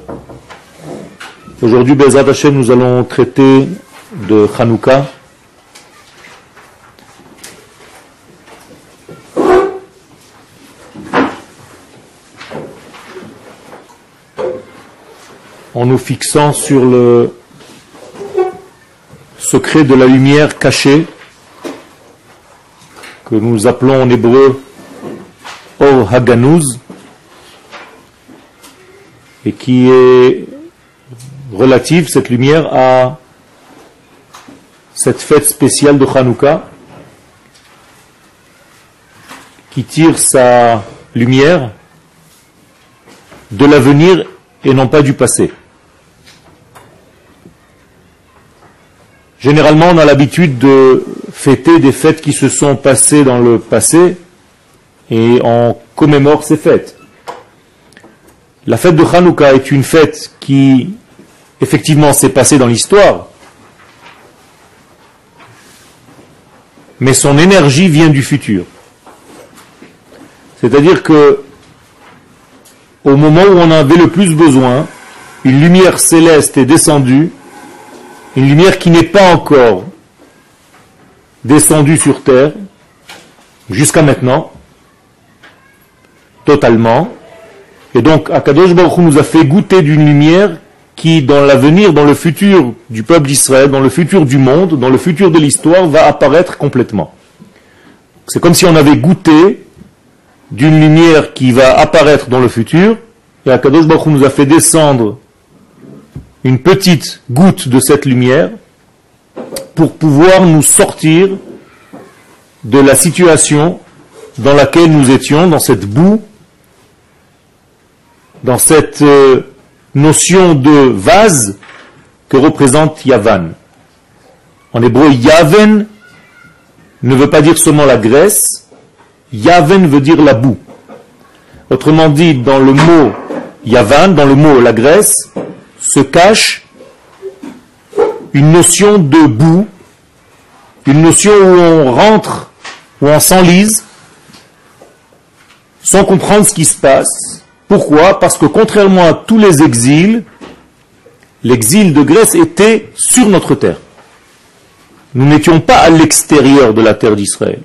Aujourd'hui, Bezrat Hashem, nous allons traiter de Hanouka. En nous fixant sur le secret de la lumière cachée, que nous appelons en hébreu Or Haganuz, et qui est relative, cette lumière, à cette fête spéciale de Hanouka, qui tire sa lumière de l'avenir et non pas du passé. Généralement, on a l'habitude de fêter des fêtes qui se sont passées dans le passé et on commémore ces fêtes. La fête de Hanouka est une fête qui, effectivement, s'est passée dans l'histoire, mais son énergie vient du futur. C'est-à-dire que, au moment où on en avait le plus besoin, une lumière céleste est descendue, une lumière qui n'est pas encore descendue sur terre, jusqu'à maintenant, totalement. Et donc, Akadosh Baruch Hu nous a fait goûter d'une lumière qui, dans l'avenir, dans le futur du peuple d'Israël, dans le futur du monde, dans le futur de l'histoire, va apparaître complètement. C'est comme si on avait goûté d'une lumière qui va apparaître dans le futur, et Akadosh Baruch Hu nous a fait descendre une petite goutte de cette lumière pour pouvoir nous sortir de la situation dans laquelle nous étions, dans cette boue, dans cette notion de vase que représente Yavan. En hébreu, Yaven ne veut pas dire seulement la graisse, Yaven veut dire la boue. Autrement dit, dans le mot Yavan, dans le mot la graisse, se cache une notion de boue, une notion où on rentre, où on s'enlise, sans comprendre ce qui se passe. Pourquoi ? Parce que contrairement à tous les exils, l'exil de Grèce était sur notre terre. Nous n'étions pas à l'extérieur de la terre d'Israël.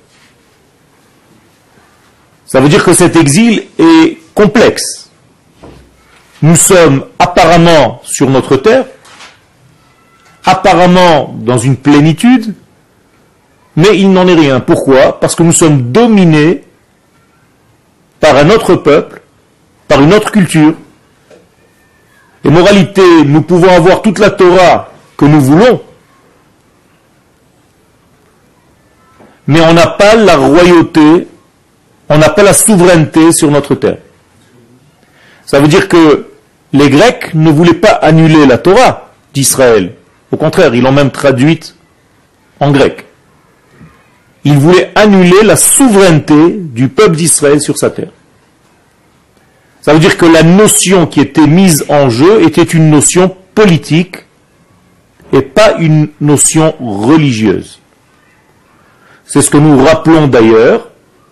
Ça veut dire que cet exil est complexe. Nous sommes apparemment sur notre terre, apparemment dans une plénitude, mais il n'en est rien. Pourquoi ? Parce que nous sommes dominés par un autre peuple, par une autre culture. Et moralité, nous pouvons avoir toute la Torah que nous voulons, mais on n'a pas la royauté, on n'a pas la souveraineté sur notre terre. Ça veut dire que les Grecs ne voulaient pas annuler la Torah d'Israël. Au contraire, ils l'ont même traduite en grec. Ils voulaient annuler la souveraineté du peuple d'Israël sur sa terre. Ça veut dire que la notion qui était mise en jeu était une notion politique et pas une notion religieuse. C'est ce que nous rappelons d'ailleurs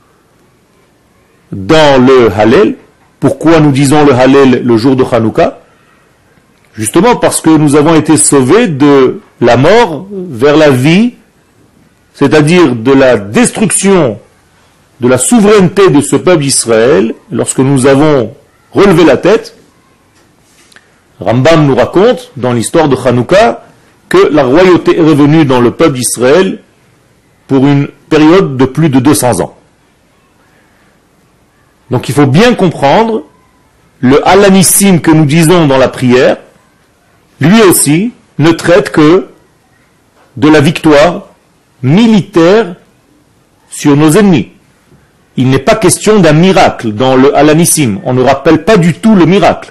dans le Hallel. Pourquoi nous disons le Hallel le jour de Hanouka ? Justement parce que nous avons été sauvés de la mort vers la vie, c'est-à-dire de la destruction de la souveraineté de ce peuple d'Israël. Lorsque nous avons relevé la tête, Rambam nous raconte dans l'histoire de Hanouka que la royauté est revenue dans le peuple d'Israël pour une période de plus de 200 ans. Donc il faut bien comprendre, le Alanissim que nous disons dans la prière, lui aussi ne traite que de la victoire militaire sur nos ennemis. Il n'est pas question d'un miracle dans le Alanissim. On ne rappelle pas du tout le miracle.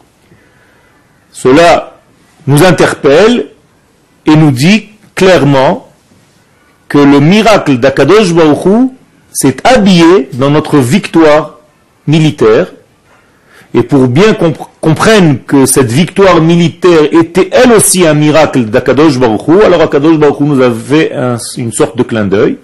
Cela nous interpelle et nous dit clairement que le miracle d'Akadosh Baruch Hu s'est habillé dans notre victoire militaire, et pour bien qu'on comprenne que cette victoire militaire était elle aussi un miracle d'Akadosh Baruch Hu, alors Akadosh Baruch Hu nous a fait une sorte de clin d'œil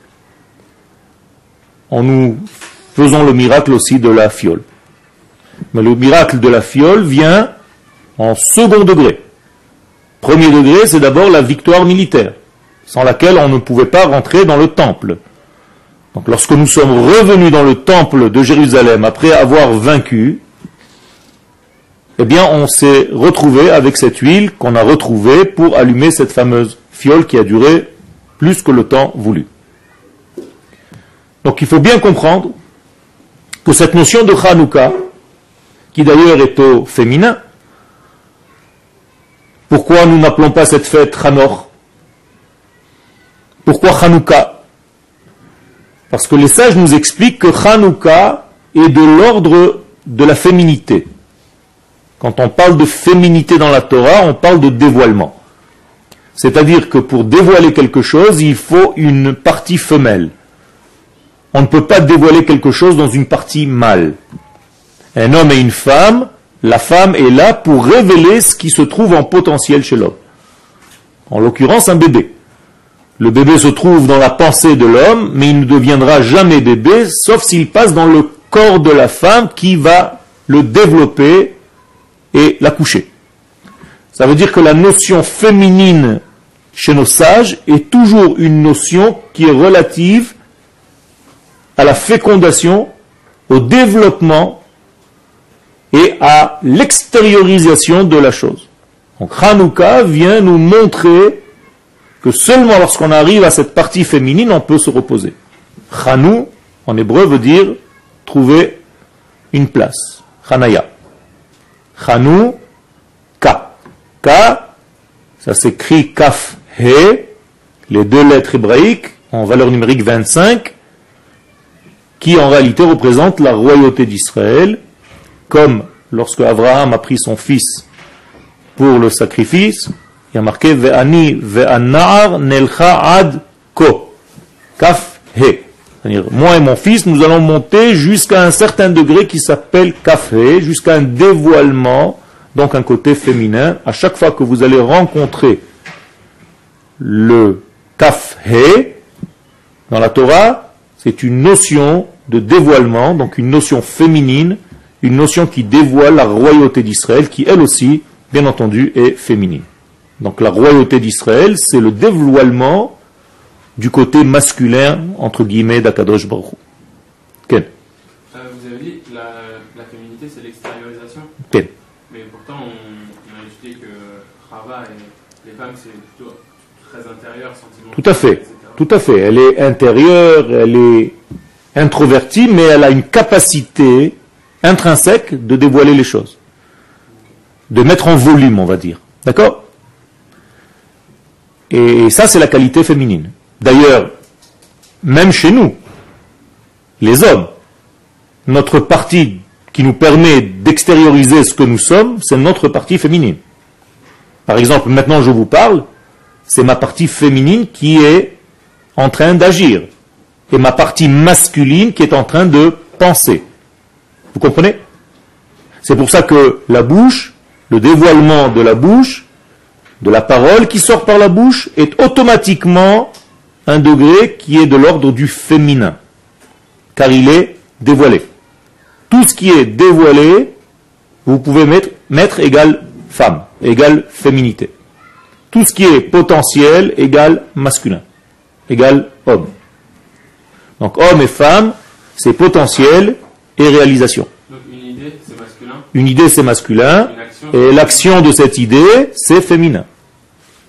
en nous faisant le miracle aussi de la fiole. Mais le miracle de la fiole vient en second degré. Premier degré, c'est d'abord la victoire militaire, sans laquelle on ne pouvait pas rentrer dans le temple. Donc lorsque nous sommes revenus dans le temple de Jérusalem après avoir vaincu, eh bien on s'est retrouvé avec cette huile qu'on a retrouvée pour allumer cette fameuse fiole qui a duré plus que le temps voulu. Donc il faut bien comprendre que cette notion de Hanouka, qui d'ailleurs est au féminin, pourquoi nous n'appelons pas cette fête Hanor? Pourquoi Hanouka? Parce que les sages nous expliquent que Hanouka est de l'ordre de la féminité. Quand on parle de féminité dans la Torah, on parle de dévoilement. C'est-à-dire que pour dévoiler quelque chose, il faut une partie femelle. On ne peut pas dévoiler quelque chose dans une partie mâle. Un homme et une femme, la femme est là pour révéler ce qui se trouve en potentiel chez l'homme. En l'occurrence, un bébé. Le bébé se trouve dans la pensée de l'homme, mais il ne deviendra jamais bébé, sauf s'il passe dans le corps de la femme qui va le développer et l'accoucher. Ça veut dire que la notion féminine chez nos sages est toujours une notion qui est relative à la fécondation, au développement et à l'extériorisation de la chose. Donc Hanouka vient nous montrer que seulement lorsqu'on arrive à cette partie féminine, on peut se reposer. Chanou, en hébreu, veut dire trouver une place. Chanaya. Chanou, Ka. Ka, ça s'écrit Kaf He, les deux lettres hébraïques, en valeur numérique 25, qui en réalité représentent la royauté d'Israël, comme lorsque Abraham a pris son fils pour le sacrifice, il y a marqué Ve'ani ve'anar nelcha ad ko. Kaf he. C'est-à-dire, moi et mon fils, nous allons monter jusqu'à un certain degré qui s'appelle kaf he, jusqu'à un dévoilement, donc un côté féminin. À chaque fois que vous allez rencontrer le kaf he dans la Torah, c'est une notion de dévoilement, donc une notion féminine, une notion qui dévoile la royauté d'Israël, qui elle aussi, bien entendu, est féminine. Donc la royauté d'Israël, c'est le dévoilement du côté masculin, entre guillemets, d'Akadosh Baruch Hu. Ken. Vous avez dit que la féminité, c'est l'extériorisation. Ken. Mais pourtant, on a étudié que Chava et les femmes, c'est plutôt très intérieur, sentimental. Tout à fait. Etc. Tout à fait. Elle est intérieure, elle est introvertie, mais elle a une capacité intrinsèque de dévoiler les choses. De mettre en volume, on va dire. D'accord ? Et ça, c'est la qualité féminine. D'ailleurs, même chez nous, les hommes, notre partie qui nous permet d'extérioriser ce que nous sommes, c'est notre partie féminine. Par exemple, maintenant je vous parle, c'est ma partie féminine qui est en train d'agir. Et ma partie masculine qui est en train de penser. Vous comprenez ? C'est pour ça que la bouche, le dévoilement de la bouche, de la parole qui sort par la bouche, est automatiquement un degré qui est de l'ordre du féminin. Car il est dévoilé. Tout ce qui est dévoilé, vous pouvez mettre égal femme, égal féminité. Tout ce qui est potentiel, égal masculin, égal homme. Donc homme et femme, c'est potentiel et réalisation. Donc une idée, c'est masculin. Une idée, c'est masculin. Et l'action de cette idée, c'est féminin. Ok ?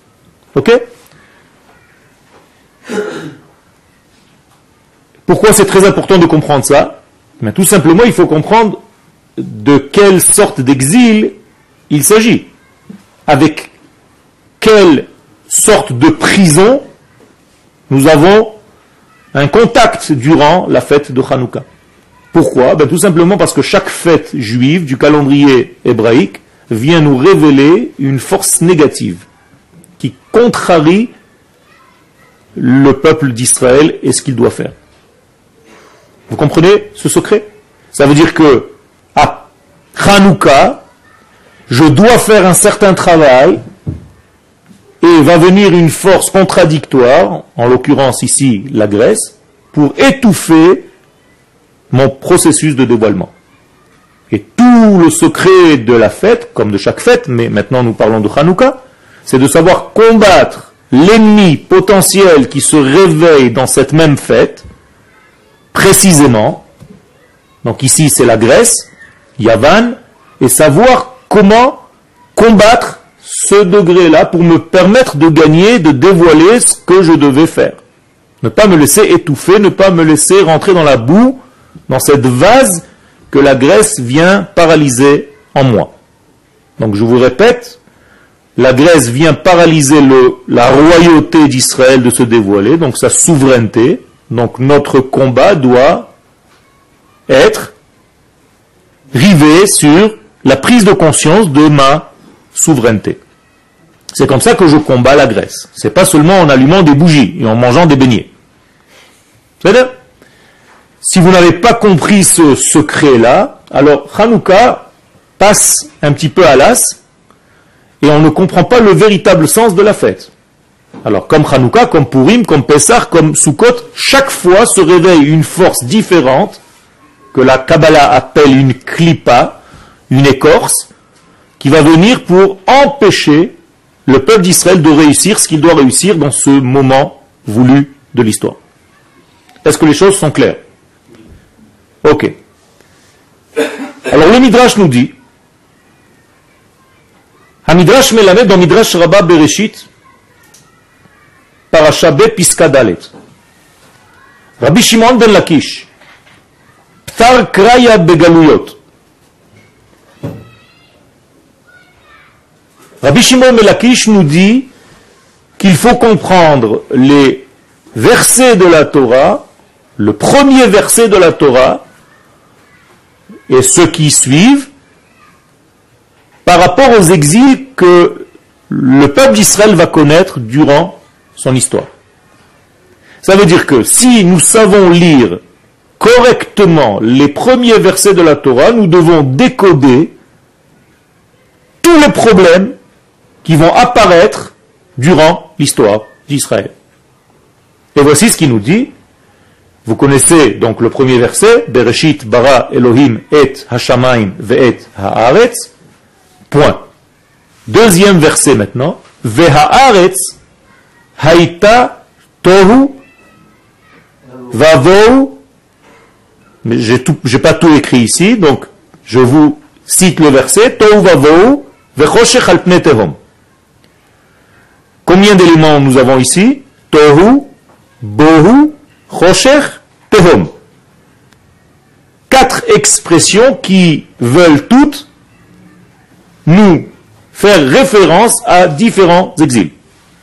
Pourquoi c'est très important de comprendre ça ? Mais tout simplement, il faut comprendre de quelle sorte d'exil il s'agit. Avec quelle sorte de prison nous avons un contact durant la fête de Hanouka. Pourquoi ? Tout simplement parce que chaque fête juive du calendrier hébraïque vient nous révéler une force négative qui contrarie le peuple d'Israël et ce qu'il doit faire. Vous comprenez ce secret ? Ça veut dire que à Hanouka, je dois faire un certain travail et va venir une force contradictoire, en l'occurrence ici la Grèce, pour étouffer mon processus de dévoilement. Et tout le secret de la fête, comme de chaque fête, mais maintenant nous parlons de Hanouka, c'est de savoir combattre l'ennemi potentiel qui se réveille dans cette même fête, précisément. Donc ici c'est la Grèce, Yavan, et savoir comment combattre ce degré-là pour me permettre de gagner, de dévoiler ce que je devais faire. Ne pas me laisser étouffer, ne pas me laisser rentrer dans la boue, dans cette vase que la Grèce vient paralyser en moi. Donc je vous répète, la Grèce vient paralyser la royauté d'Israël de se dévoiler, donc sa souveraineté. Donc notre combat doit être rivé sur la prise de conscience de ma souveraineté. C'est comme ça que je combats la Grèce. C'est pas seulement en allumant des bougies et en mangeant des beignets. C'est-à-dire, si vous n'avez pas compris ce secret-là, alors Hanouka passe un petit peu à l'as et on ne comprend pas le véritable sens de la fête. Alors comme Hanouka, comme Purim, comme Pessah, comme Sukkot, chaque fois se réveille une force différente que la Kabbalah appelle une klipa, une écorce, qui va venir pour empêcher le peuple d'Israël de réussir ce qu'il doit réussir dans ce moment voulu de l'histoire. Est-ce que les choses sont claires? Ok. Alors le Midrash nous dit, Hamidrash Melamed dans Midrash Rabbah Bereshit, Parasha Be Piska Dalet. Rabbi Shimon ben Lakish, Ptar Kraya Begaluyot. Rabbi Shimon ben Lakish nous dit qu'il faut comprendre les versets de la Torah, le premier verset de la Torah, et ceux qui suivent, par rapport aux exils que le peuple d'Israël va connaître durant son histoire. Ça veut dire que si nous savons lire correctement les premiers versets de la Torah, nous devons décoder tous les problèmes qui vont apparaître durant l'histoire d'Israël. Et voici ce qu'il nous dit. Vous connaissez donc le premier verset, Bereshit bara Elohim et hashamayim ve'et haaretz. Point. Deuxième verset maintenant, ve'haaretz haïta tohu vavou. Mais j'ai pas tout écrit ici, donc je vous cite le verset, tohu vavou ve'choshech al pnei tehom. Combien d'éléments nous avons ici? Tohu, bohu, choshech, tehom. 4 expressions qui veulent toutes nous faire référence à différents exils.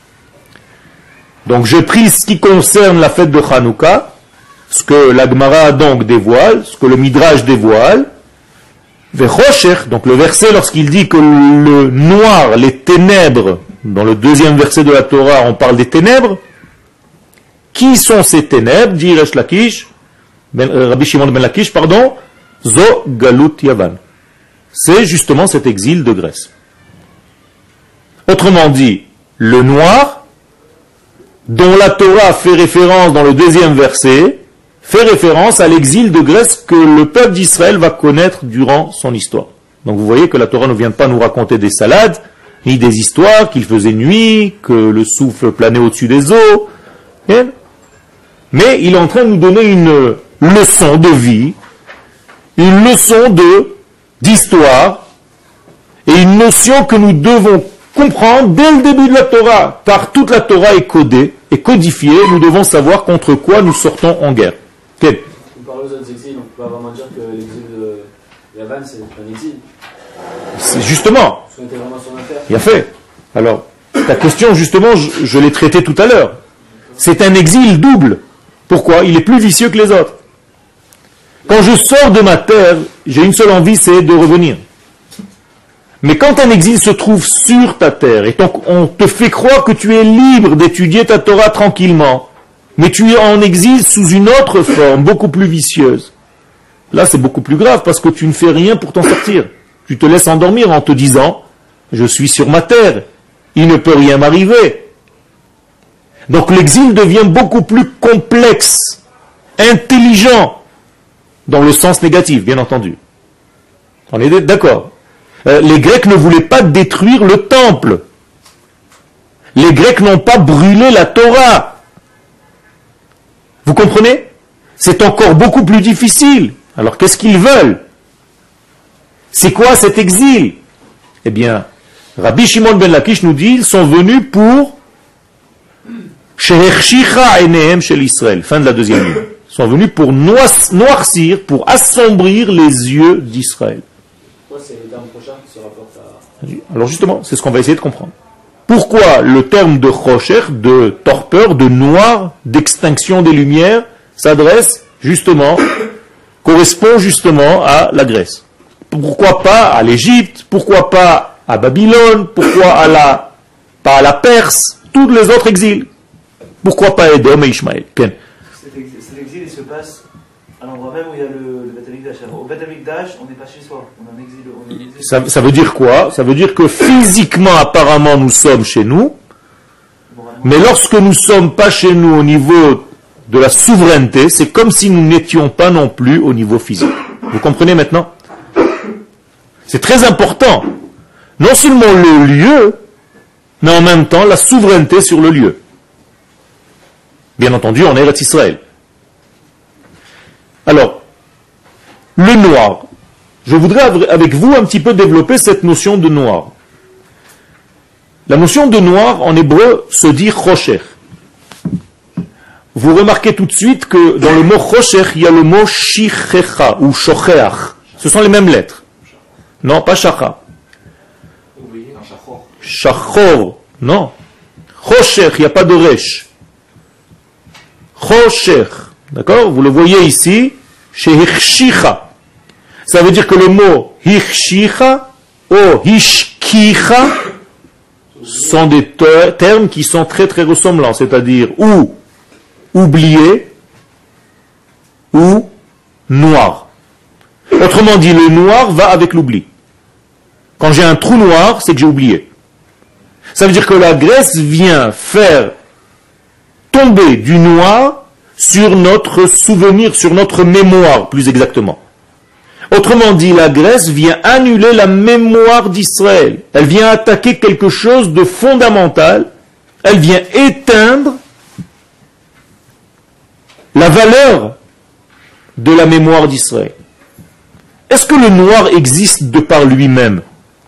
Donc j'ai pris ce qui concerne la fête de Hanouka, ce que la Gemara donc dévoile, ce que le Midrash dévoile, Vechoshech, donc le verset lorsqu'il dit que le noir, les ténèbres, dans le deuxième verset de la Torah on parle des ténèbres, qui sont ces ténèbres, dit Resh Lakish, Rabbi Shimon ben Lakish, pardon, Zo Galut Yavan. C'est justement cet exil de Grèce. Autrement dit, le noir, dont la Torah fait référence dans le deuxième verset, fait référence à l'exil de Grèce que le peuple d'Israël va connaître durant son histoire. Donc vous voyez que la Torah ne vient pas nous raconter des salades, ni des histoires qu'il faisait nuit, que le souffle planait au-dessus des eaux, mais il est en train de nous donner une leçon de vie, une leçon d'histoire, et une notion que nous devons comprendre dès le début de la Torah, car toute la Torah est codée et codifiée, nous devons savoir contre quoi nous sortons en guerre. Okay. On parle aux autres exils, on ne peut pas vraiment dire que l'exil de Yavan c'est un exil. C'est justement. Parce qu'on était vraiment sur l'affaire. Il a fait. Alors, ta question justement, je l'ai traitée tout à l'heure. C'est un exil double. Pourquoi? Il est plus vicieux que les autres. Quand je sors de ma terre, j'ai une seule envie, c'est de revenir. Mais quand un exil se trouve sur ta terre, et donc on te fait croire que tu es libre d'étudier ta Torah tranquillement, mais tu es en exil sous une autre forme, beaucoup plus vicieuse, là c'est beaucoup plus grave, parce que tu ne fais rien pour t'en sortir. Tu te laisses endormir en te disant, je suis sur ma terre, il ne peut rien m'arriver. Donc l'exil devient beaucoup plus complexe, intelligent, dans le sens négatif, bien entendu. On est d'accord. Les Grecs ne voulaient pas détruire le temple. Les Grecs n'ont pas brûlé la Torah. Vous comprenez? C'est encore beaucoup plus difficile. Alors qu'est-ce qu'ils veulent? C'est quoi cet exil? Eh bien, Rabbi Shimon ben Lakish nous dit, ils sont venus pour Sheherchicha enehem shel Israël. Fin de la deuxième ligne. Ils sont venus pour noircir, pour assombrir les yeux d'Israël. Pourquoi c'est le terme prochain qui se rapporte à... Alors justement, c'est ce qu'on va essayer de comprendre. Pourquoi le terme de Chosher, de torpeur, de noir, d'extinction des lumières, s'adresse justement, correspond justement à la Grèce? Pourquoi pas à l'Égypte? Pourquoi pas à Babylone? Pourquoi pas à la Perse? Tous les autres exils. Pourquoi pas Édom et Ishmaël? Cet exil, il se passe à l'endroit même où il y a le Beth Amikdash. Au Beth Amikdash, on n'est pas chez soi, on est en exil. Ça veut dire quoi? Ça veut dire que physiquement, apparemment, nous sommes chez nous, mais lorsque nous ne sommes pas chez nous au niveau de la souveraineté, c'est comme si nous n'étions pas non plus au niveau physique. Vous comprenez maintenant? C'est très important. Non seulement le lieu, mais en même temps la souveraineté sur le lieu. Bien entendu, on est Eretz Israël. Alors, le noir. Je voudrais avec vous un petit peu développer cette notion de noir. La notion de noir en hébreu se dit chosher. Vous remarquez tout de suite que dans le mot chosher, il y a le mot shichecha ou shocheach. Ce sont les mêmes lettres. Non, pas shacha. Shachor, non. Chosher, il n'y a pas de resh. Chosher, d'accord? Vous le voyez ici, chez Hirshicha. Ça veut dire que le mot Hirshicha ou Hishkicha sont des termes qui sont très très ressemblants, c'est-à-dire ou oublié ou noir. Autrement dit, le noir va avec l'oubli. Quand j'ai un trou noir, c'est que j'ai oublié. Ça veut dire que la Grèce vient faire tomber du noir sur notre souvenir, sur notre mémoire, plus exactement. Autrement dit, la Grèce vient annuler la mémoire d'Israël. Elle vient attaquer quelque chose de fondamental. Elle vient éteindre la valeur de la mémoire d'Israël. Est-ce que le noir existe de par lui-même?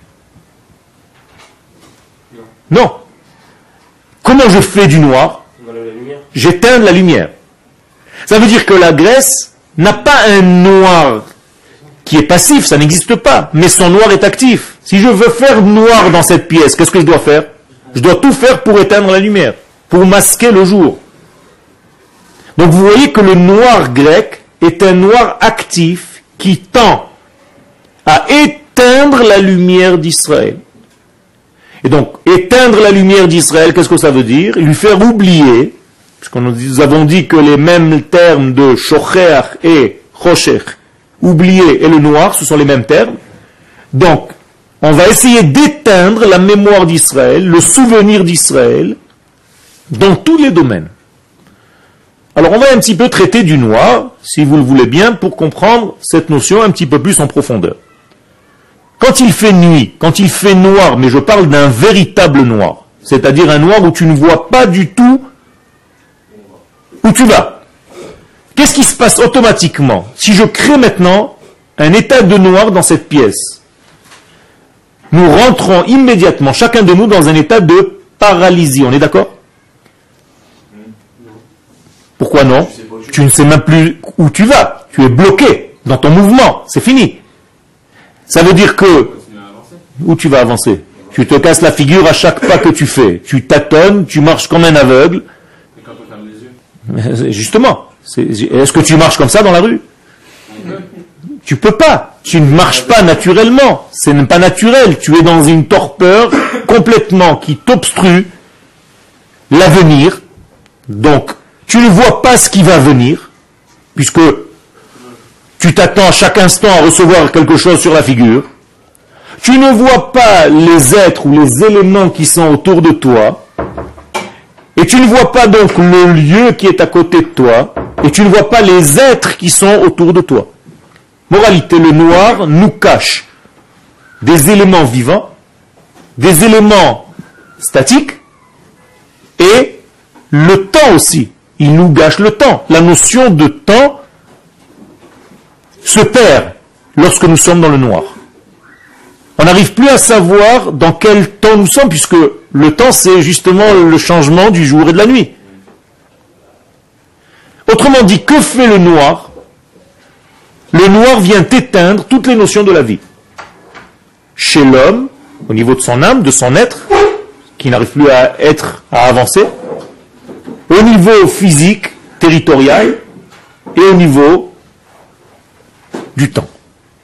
Non. Comment je fais du noir? J'éteins la lumière. Ça veut dire que la Grèce n'a pas un noir qui est passif, ça n'existe pas, mais son noir est actif. Si je veux faire noir dans cette pièce, qu'est-ce que je dois faire? Je dois tout faire pour éteindre la lumière, pour masquer le jour. Donc vous voyez que le noir grec est un noir actif qui tend à éteindre la lumière d'Israël. Et donc, éteindre la lumière d'Israël, qu'est-ce que ça veut dire? Lui faire oublier, puisque nous avons dit que les mêmes termes de shocher et chosher, oublier et le noir, ce sont les mêmes termes. Donc, on va essayer d'éteindre la mémoire d'Israël, le souvenir d'Israël, dans tous les domaines. Alors, on va un petit peu traiter du noir, si vous le voulez bien, pour comprendre cette notion un petit peu plus en profondeur. Quand il fait nuit, quand il fait noir, mais je parle d'un véritable noir, c'est-à-dire un noir où tu ne vois pas du tout où tu vas. Qu'est-ce qui se passe automatiquement? Si je crée maintenant un état de noir dans cette pièce, nous rentrons immédiatement, chacun de nous, dans un état de paralysie. On est d'accord? Pourquoi non? Tu ne sais même plus où tu vas. Tu es bloqué dans ton mouvement. C'est fini. Ça veut dire que, où tu vas avancer? Tu te casses la figure à chaque pas que tu fais. Tu tâtonnes, tu marches comme un aveugle. Et quand on ferme les yeux? Justement. Est-ce que tu marches comme ça dans la rue? Tu peux pas. Tu ne marches pas naturellement. Ce n'est pas naturel. Tu es dans une torpeur complètement qui t'obstrue l'avenir. Donc, tu ne vois pas ce qui va venir, puisque tu t'attends à chaque instant à recevoir quelque chose sur la figure. Tu ne vois pas les êtres ou les éléments qui sont autour de toi. Et tu ne vois pas donc le lieu qui est à côté de toi. Et tu ne vois pas les êtres qui sont autour de toi. Moralité, le noir nous cache des éléments vivants, des éléments statiques et le temps aussi. Il nous gâche le temps. La notion de temps se perd lorsque nous sommes dans le noir. On n'arrive plus à savoir dans quel temps nous sommes, puisque le temps, c'est justement le changement du jour et de la nuit. Autrement dit, que fait le noir? Le noir vient éteindre toutes les notions de la vie. Chez l'homme, au niveau de son âme, de son être, qui n'arrive plus à avancer, au niveau physique, territorial, et au niveau du temps.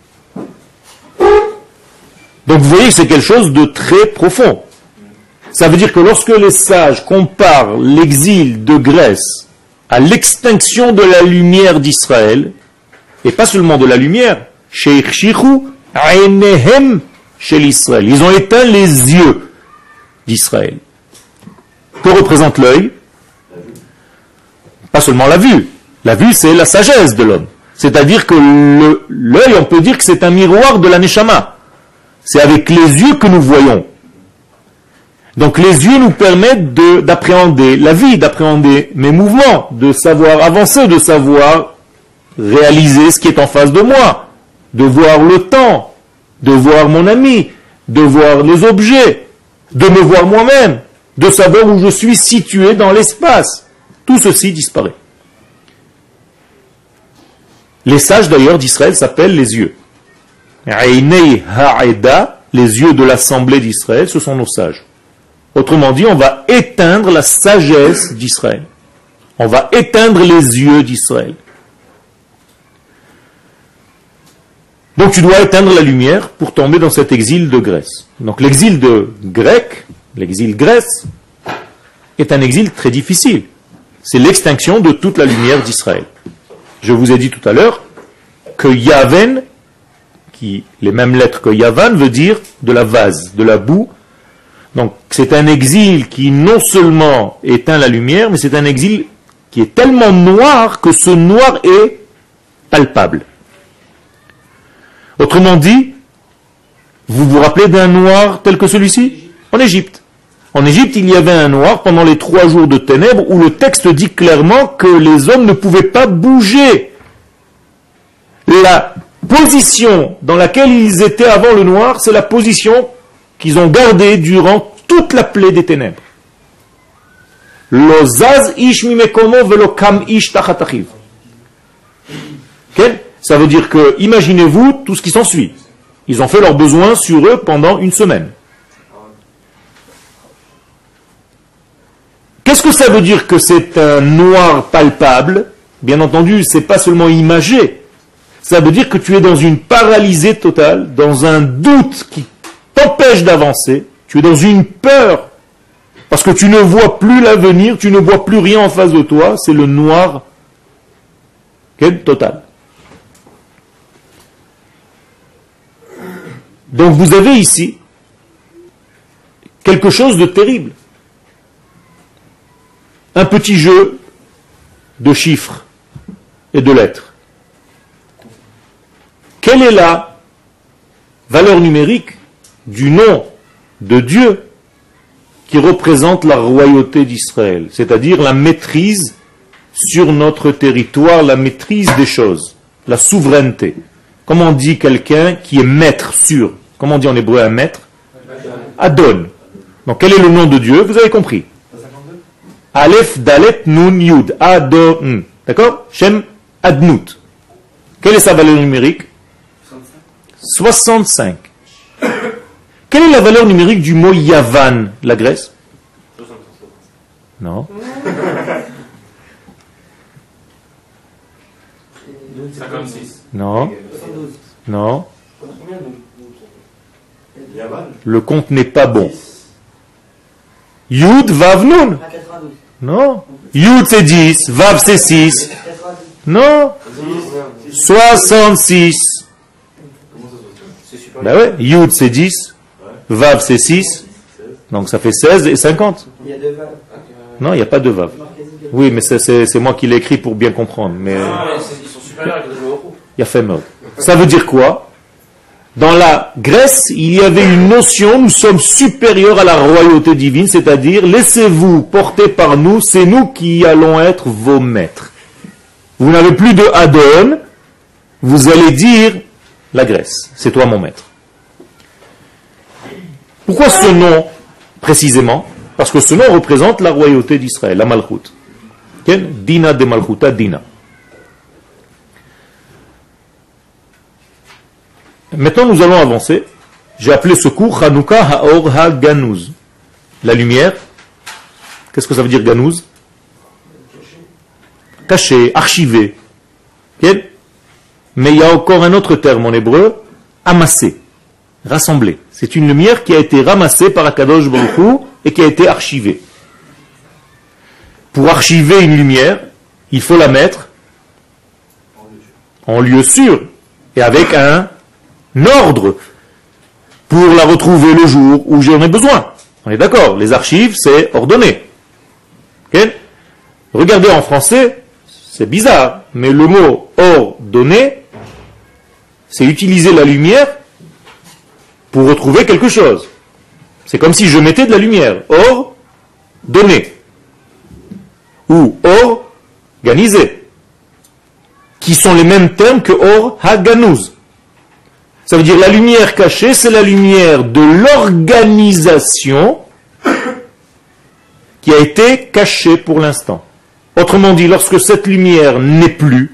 Donc vous voyez que c'est quelque chose de très profond. Ça veut dire que lorsque les sages comparent l'exil de Grèce à l'extinction de la lumière d'Israël, et pas seulement de la lumière, chez l'Israël, ils ont éteint les yeux d'Israël. Que représente l'œil? Pas seulement la vue. La vue, c'est la sagesse de l'homme. C'est-à-dire que l'œil, on peut dire que c'est un miroir de la Neshama. C'est avec les yeux que nous voyons. Donc les yeux nous permettent d'appréhender la vie, d'appréhender mes mouvements, de savoir avancer, de savoir réaliser ce qui est en face de moi, de voir le temps, de voir mon ami, de voir les objets, de me voir moi-même, de savoir où je suis situé dans l'espace. Tout ceci disparaît. Les sages d'ailleurs d'Israël s'appellent les yeux. Einei ha'eda, les yeux de l'assemblée d'Israël, ce sont nos sages. Autrement dit, on va éteindre la sagesse d'Israël. On va éteindre les yeux d'Israël. Donc tu dois éteindre la lumière pour tomber dans cet exil de Grèce. Donc l'exil de Grec, l'exil Grèce, est un exil très difficile. C'est l'extinction de toute la lumière d'Israël. Je vous ai dit tout à l'heure que Yaven, qui les mêmes lettres que Yavan, veut dire de la vase, de la boue. Donc c'est un exil qui non seulement éteint la lumière, mais c'est un exil qui est tellement noir que ce noir est palpable. Autrement dit, vous vous rappelez d'un noir tel que celui-ci? En Égypte. En Égypte, il y avait un noir pendant les 3 jours de ténèbres où le texte dit clairement que les hommes ne pouvaient pas bouger. La position dans laquelle ils étaient avant le noir, c'est la position qu'ils ont gardée durant toute la plaie des ténèbres. Lo zaz ish mimekomo velo kam ish tachat achiv. Ça veut dire que, imaginez-vous tout ce qui s'ensuit. Ils ont fait leurs besoins sur eux pendant 1 semaine. Qu'est-ce que ça veut dire que c'est un noir palpable? Bien entendu, c'est pas seulement imagé. Ça veut dire que tu es dans une paralysée totale, dans un doute qui t'empêche d'avancer. Tu es dans une peur. Parce que tu ne vois plus l'avenir, tu ne vois plus rien en face de toi. C'est le noir total. Donc vous avez ici quelque chose de terrible. Un petit jeu de chiffres et de lettres. Quelle est la valeur numérique du nom de Dieu qui représente la royauté d'Israël, c'est-à-dire la maîtrise sur notre territoire, la maîtrise des choses, la souveraineté? Comment on dit quelqu'un qui est maître sur? Comment on dit en hébreu un maître? Adon. Donc quel est le nom de Dieu? Vous avez compris. Aleph, Dalet, Nun, Yud. Adon. D'accord? Shem, Adnut. Quelle est sa valeur numérique? 65. Quelle est la valeur numérique du mot Yavan, la Grèce? Non. 56. Non. Non. Le compte n'est pas bon. Yud, Vav, Nun. Non. Yud c'est 10, Vav c'est 6. Non. 66. Ben ouais, Yud c'est 10, Vav c'est 6. Donc ça fait 16 et 50. Il y a 2 Vav. Non, il n'y a pas de Vav. Oui, mais c'est moi qui l'ai écrit pour bien comprendre. Mais Ils sont supérieurs avec le Euro. il y a fait mode. Ça veut dire quoi? Dans la Grèce, il y avait une notion, nous sommes supérieurs à la royauté divine, c'est-à-dire laissez-vous porter par nous, c'est nous qui allons être vos maîtres. Vous n'avez plus de Adon, vous allez dire la Grèce, c'est toi mon maître. Pourquoi ce nom précisément? Parce que ce nom représente la royauté d'Israël, la Malchut. Dina de Malchuta Dina. Maintenant, nous allons avancer. J'ai appelé ce cours Hanouka Haor HaGanuz. La lumière. Qu'est-ce que ça veut dire Ganuz? Caché, archivé. Mais il y a encore un autre terme en hébreu, amassé, rassemblé. C'est une lumière qui a été ramassée par Akadosh Baruch Hu et qui a été archivée. Pour archiver une lumière, il faut la mettre en lieu sûr et avec un ordre pour la retrouver le jour où j'en ai besoin. On est d'accord, les archives, c'est ordonné. Okay? Regardez en français, c'est bizarre, mais le mot ordonné, c'est utiliser la lumière pour retrouver quelque chose. C'est comme si je mettais de la lumière. Ordonné. Ou organisé. Qui sont les mêmes termes que or haganuz. Ça veut dire la lumière cachée, c'est la lumière de l'organisation qui a été cachée pour l'instant. Autrement dit, lorsque cette lumière n'est plus,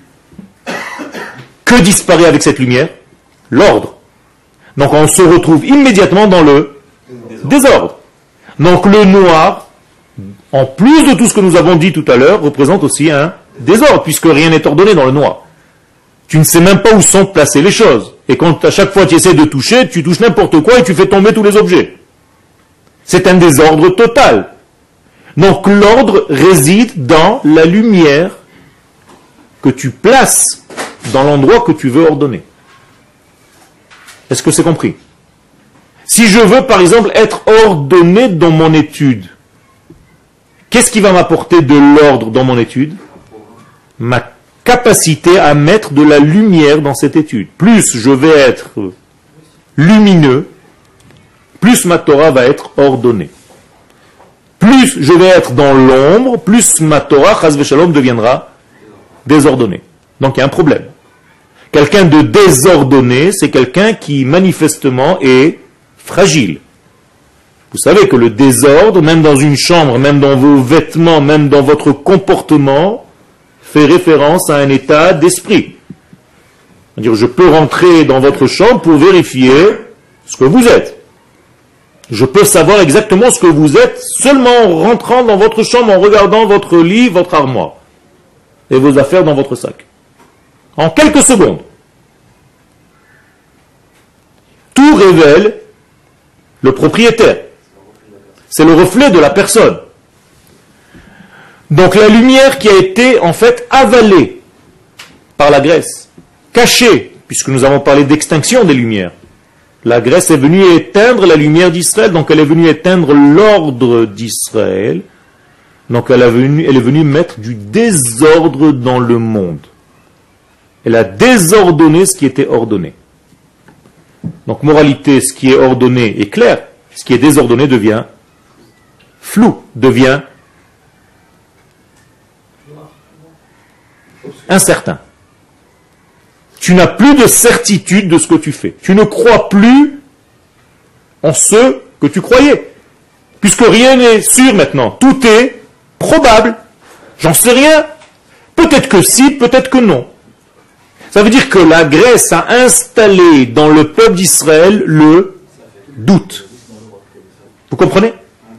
que disparaît avec cette lumière? L'ordre. Donc on se retrouve immédiatement dans le désordre. Donc le noir, en plus de tout ce que nous avons dit tout à l'heure, représente aussi un désordre, puisque rien n'est ordonné dans le noir. Tu ne sais même pas où sont placées les choses. Et quand à chaque fois tu essaies de toucher, tu touches n'importe quoi et tu fais tomber tous les objets. C'est un désordre total. Donc l'ordre réside dans la lumière que tu places dans l'endroit que tu veux ordonner. Est-ce que c'est compris? Si je veux par exemple être ordonné dans mon étude, qu'est-ce qui va m'apporter de l'ordre dans mon étude? Ma capacité à mettre de la lumière dans cette étude. Plus je vais être lumineux, plus ma Torah va être ordonnée. Plus je vais être dans l'ombre, plus ma Torah, chas v'shalom, deviendra désordonnée. Donc il y a un problème. Quelqu'un de désordonné, c'est quelqu'un qui manifestement est fragile. Vous savez que le désordre, même dans une chambre, même dans vos vêtements, même dans votre comportement, fait référence à un état d'esprit. C'est-à-dire, je peux rentrer dans votre chambre pour vérifier ce que vous êtes. Je peux savoir exactement ce que vous êtes seulement en rentrant dans votre chambre, en regardant votre lit, votre armoire et vos affaires dans votre sac. En quelques secondes. Tout révèle le propriétaire. C'est le reflet de la personne. Donc la lumière qui a été en fait avalée par la Grèce, cachée, puisque nous avons parlé d'extinction des lumières. La Grèce est venue éteindre la lumière d'Israël, donc elle est venue éteindre l'ordre d'Israël. Donc elle est venue mettre du désordre dans le monde. Elle a désordonné ce qui était ordonné. Donc moralité, ce qui est ordonné est clair, ce qui est désordonné devient flou, devient incertain. Tu n'as plus de certitude de ce que tu fais. Tu ne crois plus en ce que tu croyais. Puisque rien n'est sûr maintenant. Tout est probable. J'en sais rien. Peut-être que si, peut-être que non. Ça veut dire que la Grèce a installé dans le peuple d'Israël le doute. Vous comprenez?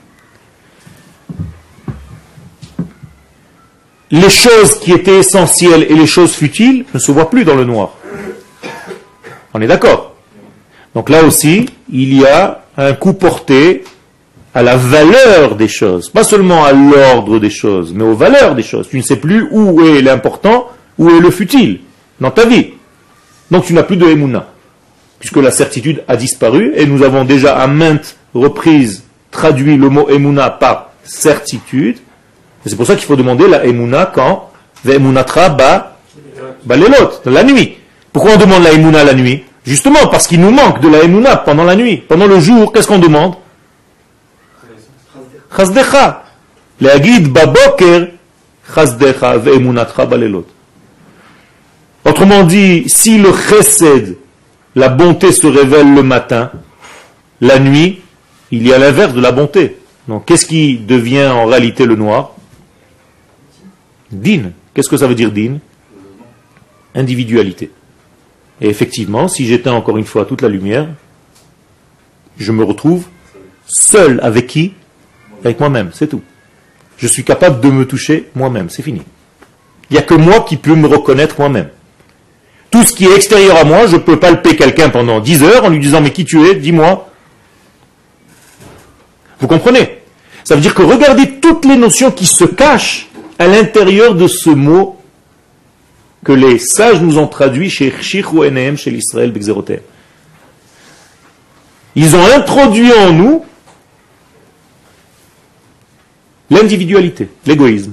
Les choses qui étaient essentielles et les choses futiles ne se voient plus dans le noir. On est d'accord? Donc là aussi, il y a un coup porté à la valeur des choses. Pas seulement à l'ordre des choses, mais aux valeurs des choses. Tu ne sais plus où est l'important, où est le futile dans ta vie. Donc tu n'as plus de Emouna. Puisque la certitude a disparu, et nous avons déjà à maintes reprises traduit le mot Emouna par certitude. Et c'est pour ça qu'il faut demander la Emouna quand Ve'emunatra ba lelot, la nuit. Pourquoi on demande la Emouna la nuit? Justement, parce qu'il nous manque de la Emouna pendant la nuit. Pendant le jour, qu'est-ce qu'on demande? Chazdecha. Leagid baboker, chazdecha ve'emunatcha balelot. Autrement dit, si le chesed, la bonté se révèle le matin, la nuit, il y a l'inverse de la bonté. Donc, qu'est-ce qui devient en réalité le noir? Din. Qu'est-ce que ça veut dire din? Individualité. Et effectivement, si j'éteins encore une fois toute la lumière, je me retrouve seul avec qui? Avec moi-même, c'est tout. Je suis capable de me toucher moi-même, c'est fini. Il n'y a que moi qui peux me reconnaître moi-même. Tout ce qui est extérieur à moi, je peux palper quelqu'un pendant 10 heures en lui disant « Mais qui tu es? Dis-moi. » Vous comprenez? Ça veut dire que regardez toutes les notions qui se cachent à l'intérieur de ce mot que les sages nous ont traduit chez Chichou Enehem, chez l'Israël Bexeroter. Ils ont introduit en nous l'individualité, l'égoïsme.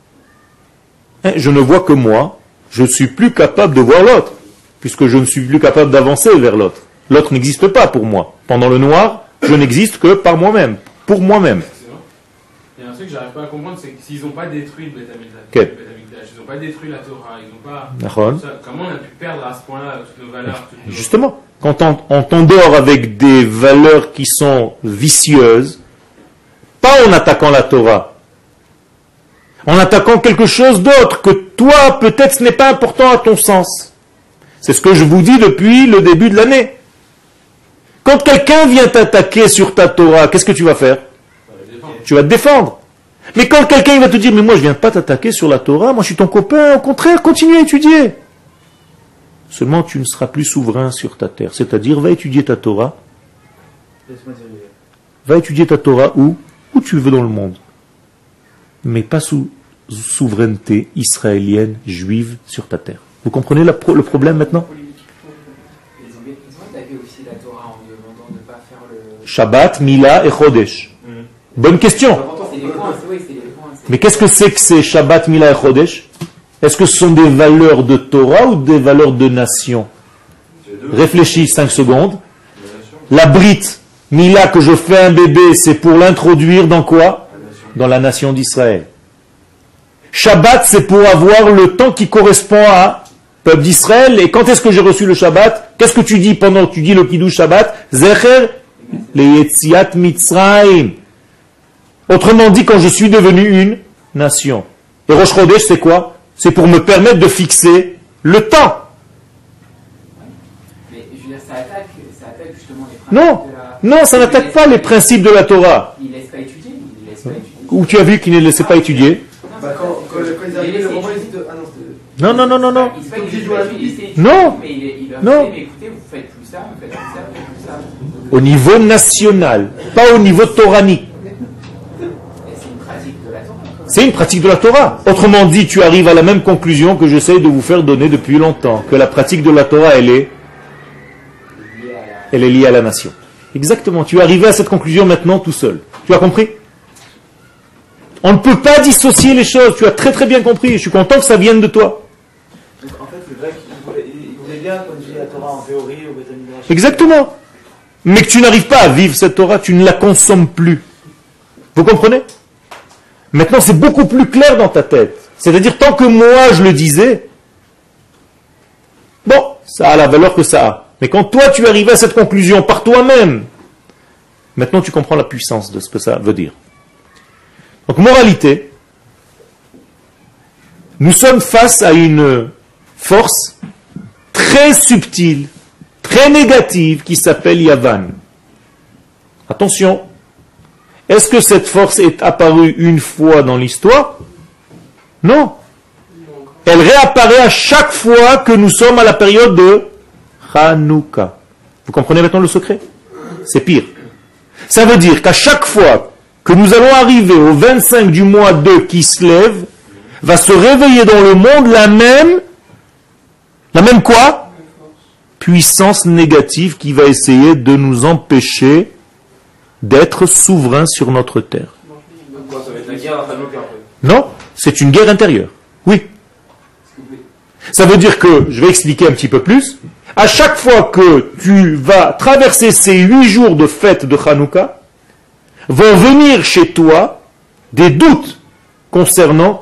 Je ne vois que moi, je ne suis plus capable de voir l'autre, puisque je ne suis plus capable d'avancer vers l'autre. L'autre n'existe pas pour moi. Pendant le noir, je n'existe que par moi-même, pour moi-même. Il y a un truc que j'arrive pas à comprendre, c'est que s'ils n'ont pas détruit le Beth Amikdash, Okay. ils n'ont pas détruit la Torah, ils n'ont pas... D'accord. Comment on a pu perdre à ce point-là toutes nos valeurs Justement, quand on t'endort avec des valeurs qui sont vicieuses, pas en attaquant la Torah, en attaquant quelque chose d'autre que toi, peut-être ce n'est pas important à ton sens. C'est ce que je vous dis depuis le début de l'année. Quand quelqu'un vient t'attaquer sur ta Torah, qu'est-ce que tu vas faire? Tu vas te défendre. Mais quand quelqu'un va te dire, mais moi je viens pas t'attaquer sur la Torah, moi je suis ton copain, au contraire, continue à étudier. Seulement tu ne seras plus souverain sur ta terre. C'est-à-dire, va étudier ta Torah. Va étudier ta Torah où tu veux dans le monde. Mais pas sous souveraineté israélienne, juive sur ta terre. Vous comprenez le problème maintenant? Ils ont attaqué aussi la Torah en demandant de ne pas faire le... Shabbat, Mila et Chodesh. Bonne question. C'est des points, oui, c'est des points. Mais qu'est-ce que c'est que ces Shabbat, Mila et Chodesh? Est-ce que ce sont des valeurs de Torah ou des valeurs de nation? Réfléchis 5 secondes. La brite, Mila, que je fais un bébé, c'est pour l'introduire dans quoi? Dans la nation d'Israël. Shabbat, c'est pour avoir le temps qui correspond à peuple d'Israël. Et quand est-ce que j'ai reçu le Shabbat? Qu'est-ce que tu dis pendant que tu dis le Kiddush Shabbat? Zecher le Yetziat Mitzrayim. Autrement dit, quand je suis devenu une nation. Et Rosh Chodesh, c'est quoi? C'est pour me permettre de fixer le temps. Mais je veux dire, ça attaque justement les principes Non, de la... non, ça n'attaque pas les principes de la Torah. Ils ne laissent pas étudier, ils laissent pas étudier. Où tu as vu qu'ils ne laissaient pas étudier? Quand ils arrivaient, le moment, ils disaient, ah non, c'était... Non, non, non, non, non. Ils se obligés de jouer à la étudier, Non. mais il leur Non. disait, mais écoutez, vous faites plus ça, vous faites plus ça, vous faites plus ça. Au niveau national, pas au niveau toranique. Et c'est une pratique de la Torah. quoi. C'est une pratique de la Torah. Autrement dit, tu arrives à la même conclusion que j'essaie de vous faire donner depuis longtemps, que la pratique de la Torah, elle est liée à la nation. Exactement. Tu es arrivé à cette conclusion maintenant tout seul. Tu as compris? On ne peut pas dissocier les choses. Tu as très très bien compris. Je suis content que ça vienne de toi. Donc en fait, le grec, il voulait bien qu'on dise la Torah en théorie au Beth Amikdash. Exactement. Mais que tu n'arrives pas à vivre cette Torah, tu ne la consommes plus. Vous comprenez? Maintenant, c'est beaucoup plus clair dans ta tête. C'est-à-dire, tant que moi je le disais, bon, ça a la valeur que ça a. Mais quand toi tu arrives à cette conclusion par toi-même, maintenant tu comprends la puissance de ce que ça veut dire. Donc, moralité, nous sommes face à une force très subtile, très négative, qui s'appelle Yavan. Attention, est-ce que cette force est apparue une fois dans l'histoire? Non. Elle réapparaît à chaque fois que nous sommes à la période de Hanouka. Vous comprenez maintenant le secret? C'est pire. Ça veut dire qu'à chaque fois que nous allons arriver au 25 du mois 2 qui se lève, va se réveiller dans le monde la même quoi? Puissance négative qui va essayer de nous empêcher d'être souverains sur notre terre. Quoi, ça va être la guerre à Hanouka, en fait. Non, c'est une guerre intérieure. Oui. Ça veut dire que, je vais expliquer un petit peu plus, à chaque fois que tu vas traverser ces 8 jours de fête de Hanouka, vont venir chez toi des doutes concernant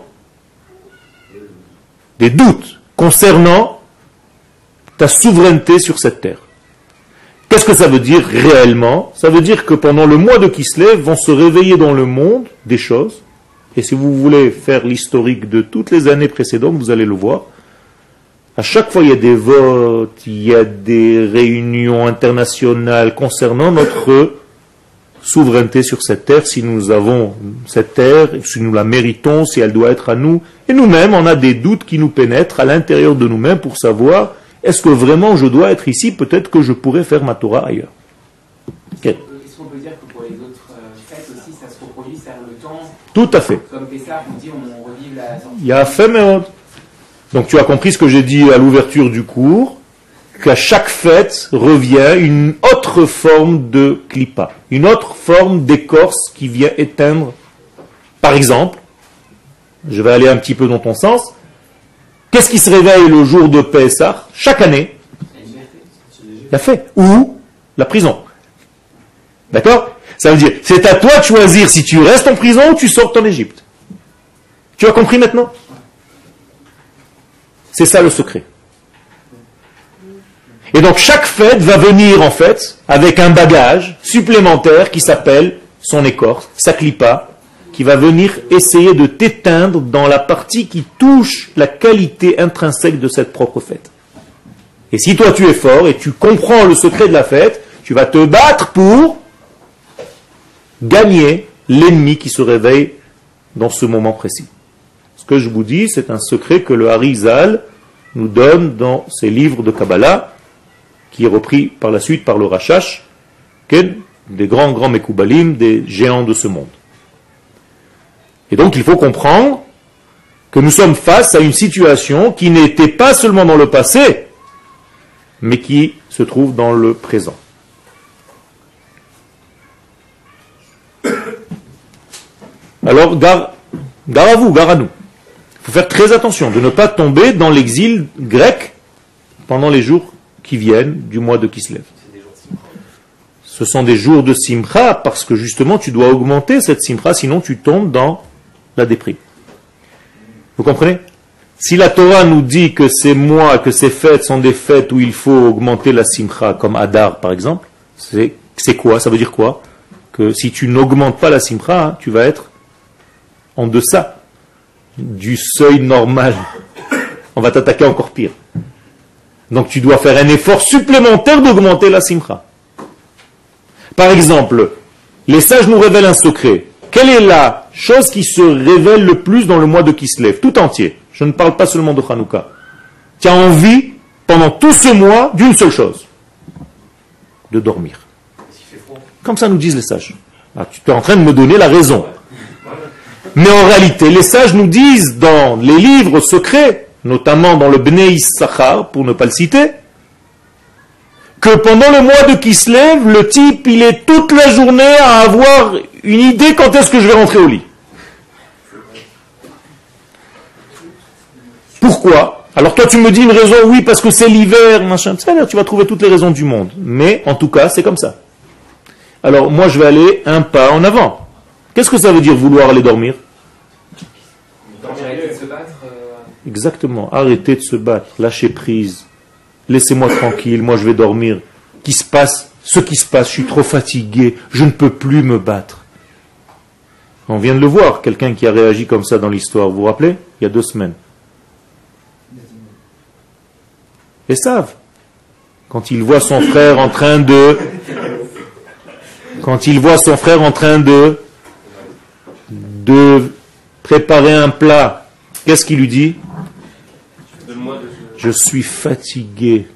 ta souveraineté sur cette terre. Qu'est-ce que ça veut dire réellement? Ça veut dire que pendant le mois de Kislev vont se réveiller dans le monde des choses. Et si vous voulez faire l'historique de toutes les années précédentes, vous allez le voir. À chaque fois, il y a des votes, il y a des réunions internationales concernant notre souveraineté sur cette terre, si nous avons cette terre, si nous la méritons, si elle doit être à nous. Et nous-mêmes, on a des doutes qui nous pénètrent à l'intérieur de nous-mêmes pour savoir, est-ce que vraiment je dois être ici? Peut-être que je pourrais faire ma Torah ailleurs. Okay. Est-ce qu'on peut dire que pour les autres fêtes aussi, ça se reproduit, c'est le temps? Tout à fait. Comme Pessah, on dit, on revive la sortie. Il y a fait, mais... Donc tu as compris ce que j'ai dit à l'ouverture du cours, qu'à chaque fête revient une autre forme de clipa, une autre forme d'écorce qui vient éteindre. Par exemple, je vais aller un petit peu dans ton sens, qu'est-ce qui se réveille le jour de Pessah chaque année? La fête, ou la prison. D'accord? Ça veut dire, c'est à toi de choisir si tu restes en prison ou tu sors en Égypte. Tu as compris maintenant? C'est ça le secret. Et donc chaque fête va venir en fait avec un bagage supplémentaire qui s'appelle son écorce, sa clipa, qui va venir essayer de t'éteindre dans la partie qui touche la qualité intrinsèque de cette propre fête. Et si toi tu es fort et tu comprends le secret de la fête, tu vas te battre pour gagner l'ennemi qui se réveille dans ce moment précis. Ce que je vous dis, c'est un secret que le Harizal nous donne dans ses livres de Kabbalah, qui est repris par la suite par le Rashash, des grands Mekoubalim, des géants de ce monde. Et donc il faut comprendre que nous sommes face à une situation qui n'était pas seulement dans le passé, mais qui se trouve dans le présent. Alors, gare à vous, gare à nous. Il faut faire très attention de ne pas tomber dans l'exil grec pendant les jours qui viennent du mois de Kislev. Ce sont des jours de simcha parce que justement tu dois augmenter cette simcha, sinon tu tombes dans la déprime. Vous comprenez? Si la Torah nous dit que ces mois, que ces fêtes sont des fêtes où il faut augmenter la simcha, comme Adar par exemple, c'est quoi? Ça veut dire quoi? Que si tu n'augmentes pas la simcha, tu vas être en deçà du seuil normal. On va t'attaquer encore pire. Donc tu dois faire un effort supplémentaire d'augmenter la simcha. Par exemple, les sages nous révèlent un secret. Quelle est la chose qui se révèle le plus dans le mois de Kislev, tout entier? Je ne parle pas seulement de Hanouka. Tu as envie, pendant tout ce mois, d'une seule chose. De dormir. Comme ça nous disent les sages. Ah, tu es en train de me donner la raison. Mais en réalité, les sages nous disent dans les livres secrets, notamment dans le Bnei Issachar, pour ne pas le citer, que pendant le mois de Kislev, le type, il est toute la journée à avoir une idée quand est-ce que je vais rentrer au lit. Pourquoi? Alors toi tu me dis une raison, oui, parce que c'est l'hiver, machin, tu vas trouver toutes les raisons du monde. Mais en tout cas, c'est comme ça. Alors moi je vais aller un pas en avant. Qu'est-ce que ça veut dire vouloir aller dormir? Arrêter de se battre. Exactement, arrêter de se battre, lâcher prise. Laissez-moi tranquille, moi je vais dormir. Ce qui se passe, je suis trop fatigué, je ne peux plus me battre. On vient de le voir, quelqu'un qui a réagi comme ça dans l'histoire, vous vous rappelez? Il y a 2 semaines. Esav, quand il voit son frère en train de préparer un plat, qu'est-ce qu'il lui dit? Je suis fatigué.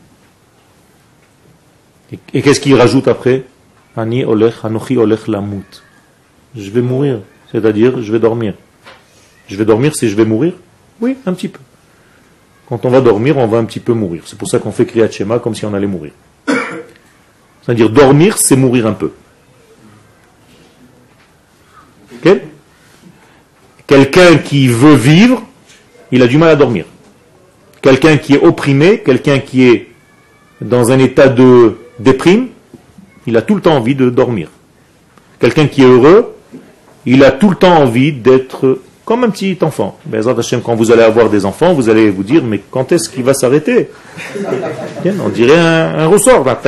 Et qu'est-ce qu'il rajoute après? Ani olech, anochi olech lamut. Je vais mourir, c'est-à-dire je vais dormir. Je vais dormir si je vais mourir? Oui, un petit peu. Quand on va dormir, on va un petit peu mourir. C'est pour ça qu'on fait Kriyat Shema comme si on allait mourir. C'est-à-dire dormir, c'est mourir un peu. Okay? Quelqu'un qui veut vivre, il a du mal à dormir. Quelqu'un qui est opprimé, quelqu'un qui est dans un état de déprime, il a tout le temps envie de dormir. Quelqu'un qui est heureux, il a tout le temps envie d'être comme un petit enfant. Bezrat Hashem, quand vous allez avoir des enfants, vous allez vous dire, mais quand est-ce qu'il va s'arrêter? On dirait un ressort. Là.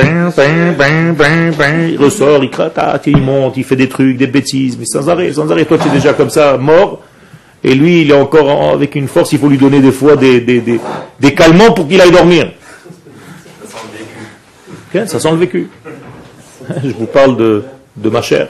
Il ressort, il cratate, il monte, il fait des trucs, des bêtises, mais sans arrêt, sans arrêt. Toi, tu es déjà comme ça, mort, et lui, il est encore avec une force, il faut lui donner des fois des calmants pour qu'il aille dormir. Ça sent le vécu. Je vous parle de ma chair.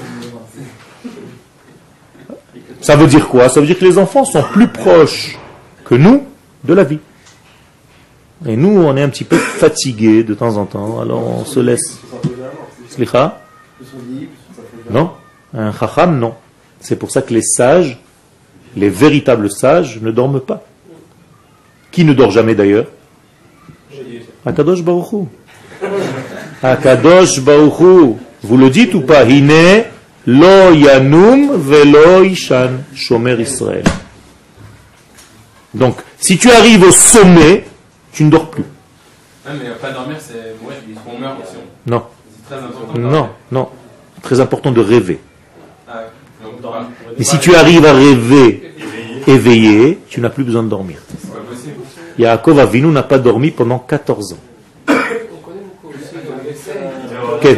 Ça veut dire quoi? Ça veut dire que les enfants sont plus proches que nous de la vie. Et nous, on est un petit peu fatigués de temps en temps, alors on se laisse. Slicha? Non? Un chacham, non. C'est pour ça que les sages, les véritables sages, ne dorment pas. Qui ne dort jamais d'ailleurs? Akadosh Baruch Hu. Akadosh Baruch Hu. Vous le dites ou pas? Hine lo yanum velo ishan shomer Israël. Donc, si tu arrives au sommet, tu ne dors plus. Ouais, mais pas dormir, c'est mourir, on meurt aussi. Non. C'est très important. Non. Très important de rêver. Ah, donc, Et si tu arrives à rêver éveillé, tu n'as plus besoin de dormir. c'est pas possible. Yaakov Avinu n'a pas dormi pendant 14 ans. On connaît beaucoup aussi le décès. Quel?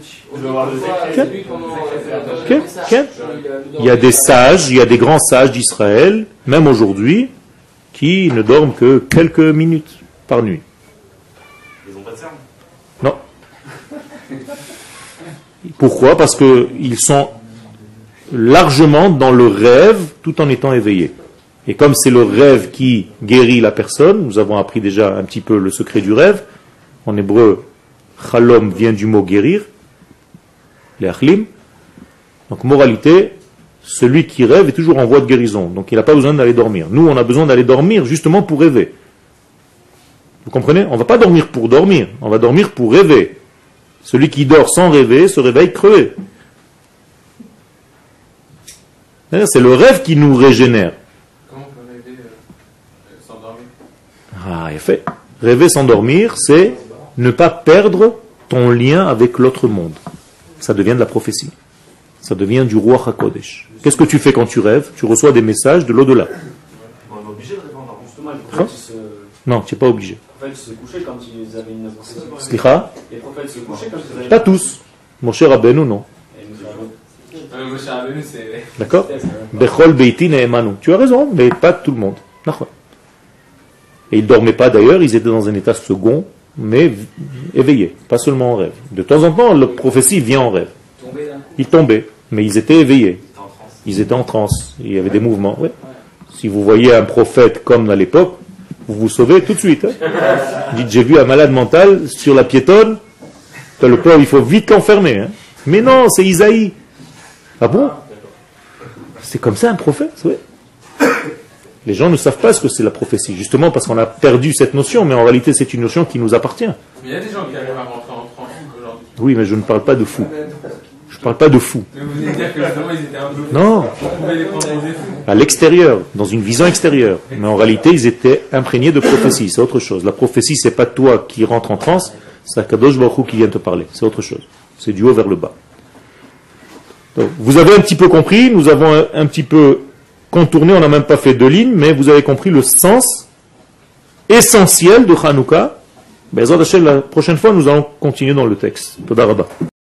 Il y a des sages, il y a des grands sages d'Israël, même aujourd'hui, qui ne dorment que quelques minutes par nuit. Ils n'ont pas de cerveau. Non. Pourquoi? Parce qu'ils sont largement dans le rêve tout en étant éveillés. Et comme c'est le rêve qui guérit la personne, nous avons appris déjà un petit peu le secret du rêve. En hébreu, chalom vient du mot guérir, les achlim. Donc moralité, celui qui rêve est toujours en voie de guérison. Donc il n'a pas besoin d'aller dormir. Nous, on a besoin d'aller dormir justement pour rêver. Vous comprenez? On ne va pas dormir pour dormir, on va dormir pour rêver. Celui qui dort sans rêver se réveille crevé. C'est le rêve qui nous régénère. Comment on peut rêver sans dormir? Ah, il fait. Rêver sans dormir, c'est ne pas perdre ton lien avec l'autre monde. Ça devient de la prophétie. Ça devient du roi HaKodesh. Qu'est-ce que tu fais quand tu rêves? Tu reçois des messages de l'au-delà. On est obligé de répondre. Justement, les Hein? prophètes, Non, tu n'es pas obligé. se couchaient quand ils avaient une prophétie. Slicha? Les prophètes se couchaient quand ils avaient Pas tous. Mon cher Rabbeinu, non. Moi, cher Abenu, c'est. D'accord? Bechol Beiti Ne'emanu. Tu as raison, mais pas tout le monde. Et ils ne dormaient pas d'ailleurs, ils étaient dans un état second, mais éveillés, pas seulement en rêve. De temps en temps, la prophétie vient en rêve. Ils tombaient, mais ils étaient éveillés. Ils étaient en transe. Il y avait des mouvements. Ouais. Si vous voyez un prophète comme à l'époque, vous vous sauvez tout de suite. Hein. Dites, j'ai vu un malade mental sur la piétonne. Le pauvre, il faut vite l'enfermer. Hein. Mais non, c'est Isaïe. Ah bon? C'est comme ça un prophète? Ouais. Les gens ne savent pas ce que c'est la prophétie, justement parce qu'on a perdu cette notion, mais en réalité c'est une notion qui nous appartient. Mais il y a des gens qui arrivent à rentrer en transe aujourd'hui. Oui, mais je ne parle pas de fous. Je ne parle pas de fous. Mais vous venez de dire que justement ils étaient un peu. Non, On pouvait les prendre pour des fous. à l'extérieur, dans une vision extérieure. Mais en réalité, ils étaient imprégnés de prophétie, c'est autre chose. La prophétie, c'est pas toi qui rentres en transe, c'est Akadosh Baruch Hu qui vient te parler, c'est autre chose. C'est du haut vers le bas. Donc, vous avez un petit peu compris, nous avons un petit peu contourné, on n'a même pas fait 2 lignes, mais vous avez compris le sens essentiel de Hanouka. La prochaine fois, nous allons continuer dans le texte. Toda Rabba.